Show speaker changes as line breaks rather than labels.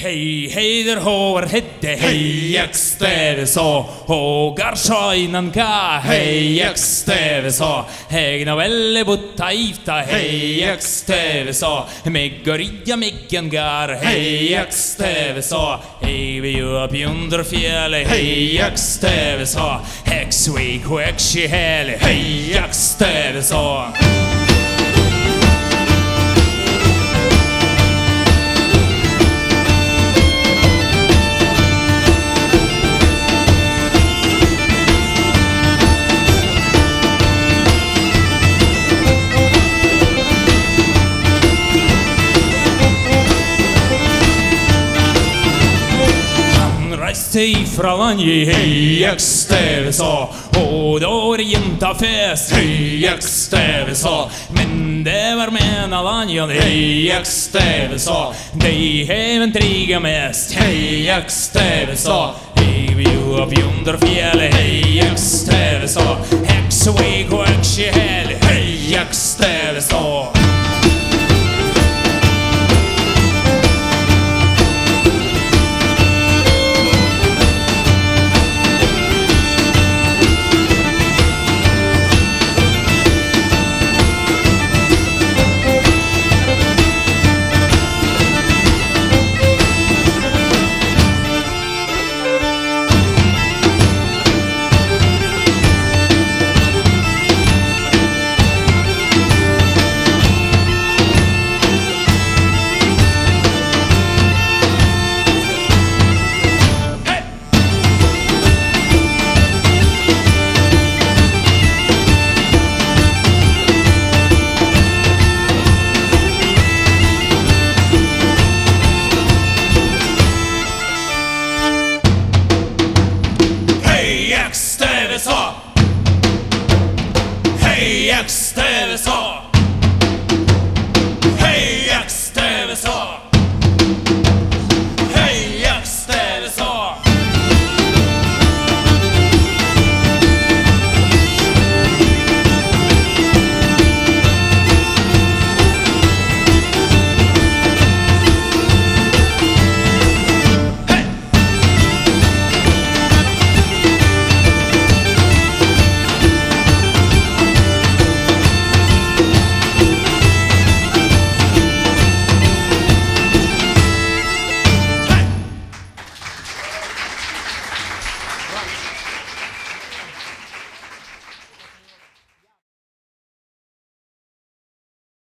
Hei, heider hår hette, hei, eksteve så, hågar sjøynan ka, hei, eksteve så, hegna velle butta ifta, hei, eksteve så, meggoria miggen gar, hei, eksteve så, hei, vi upp under fjället, hei, eksteve så, hexweek, hexi helle, hei, eksteve så. Ifra Vanje, hei, eksteve så, og da var det jenta fest, hei, eksteve så, men det var mena Vanje, hei, eksteve så, de heven triga mest, hei, eksteve så, hei, vi upp under fjället, hei, eksteve så, hexweek og hexi helle, hei, eksteve så. Hei, eksteve så!